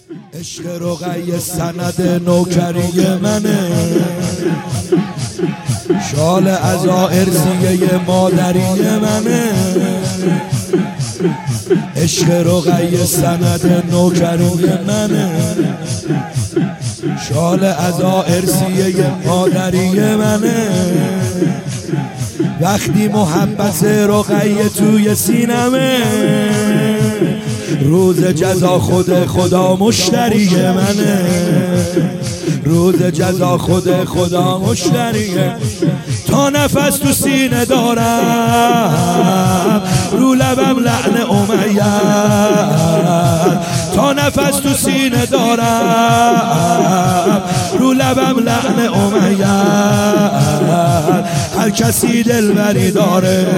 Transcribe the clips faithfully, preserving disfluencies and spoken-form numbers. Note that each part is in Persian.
عشق رقیه سند نوکری منه، شال عزا ارثیه مادری منه. عشق رقیه سند نوکری منه، شال عزا ارثیه مادری منه. وقتی محبت رقیه توی سینمه، روز جزا خود خدا مشتری منه. روز جزا خود خدا مشتریه. تا نفس تو سینه دارم، رو لبم لعن امیت. تا نفس تو سینه دارم، رو لبم لعن امیت. هر کسی دلبری داره،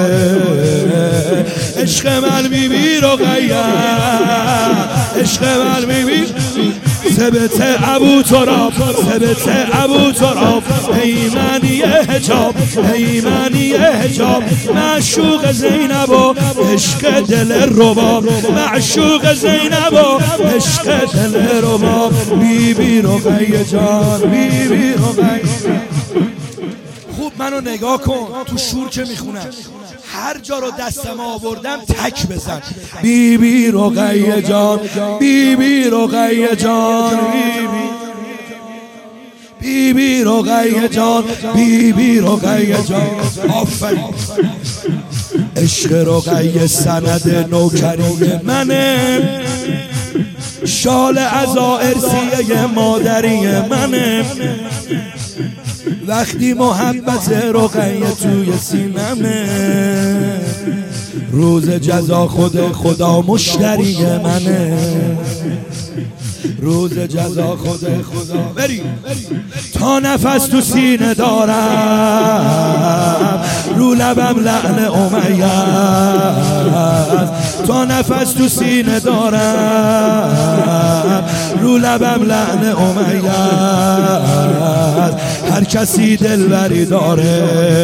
عشق من بیبی رقیه، عشق من بیبی ثبت ابو تراب، ثبت ابو تراب. ایمانی حجاب، ایمانی حجاب. معشوق زینب و عشق دل رباب، معشوق زینب و عشق دل رباب. بیبی رقیه جان، بیبی رقیه. خوب منو نگاه کن، تو شور که میخونم هر جا رو دستم آوردم تک بزن. بیبی رقیه جان، بیبی رقیه جان، بیبی رقیه جان، بیبی رقیه جان. آفرین. عشق رقیه سند نوکری منه، شال عزا ارثیه مادری منه. وقتی محبت رقیه توی سینمه، روز جزا خود خدا مشتری منه. روز جزا خود خدا. بریم. تا نفس تو سینه دارم، رو لبم لعن امیت. تا نفس تو سینه دارم، رو لبم لعن امیت. هر کسی دلبری داره،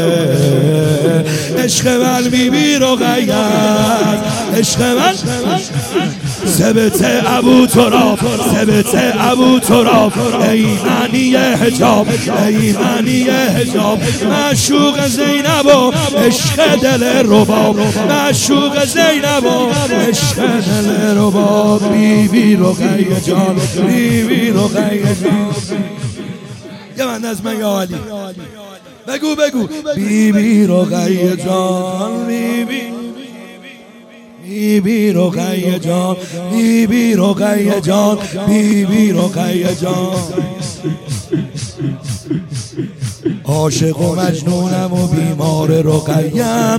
عشق من بیبی رقیه، عشق من ثبت ابو تراب، ثبت ابو تراب. ایمانی حجاب، ایمانی حجاب. معشوق زینب و عشق دل رباب، معشوق زینب و عشق دل رباب. بیبی رقیه جان، بیبی رقیه جان. یه من از من یا علی بگو بگو. بیبی رقیه جان، بیبی بیبی رقیه جان، بیبی رقیه جان، بیبی رقیه جان. عاشق و مجنونم و بیمار رقیه‌ام،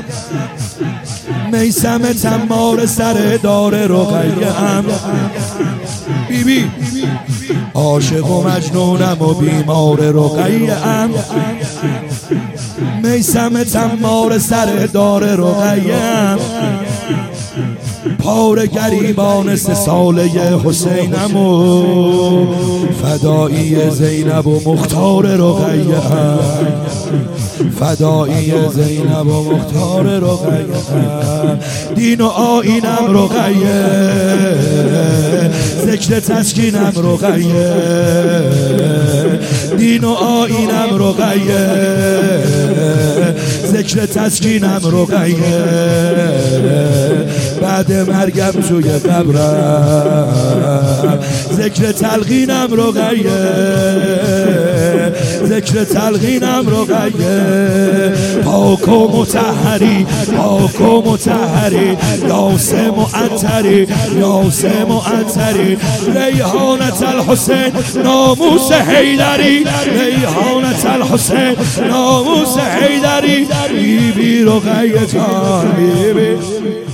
میثم تمار سر دار رقیه‌ام. بیبی عاشق و مجنونم و بیمار رقیه‌ام، میثم تمار سر دار رقیه‌ام. پار گریبان سه ساله حسینم و فدایی زینب و مختار رقیه‌ام. فدایی زینب و مختار رقیه‌ام. دین و آیینم رقیه، ذکر تسکینم رقیه. دین و آیینم رقیه، ذکر تسکینم رقیه. بعد مرگم توی قبرم، ذکر تلقینم رقیه، ذکر تلقینم رقیه. پاک و مطهری، پاک و مطهری. یاس معطری، یاس معطری. ریحانة الحسین ناموس حیدری، ریحانة الحسین ناموس حیدری. بیبی رقیه جان، بیبی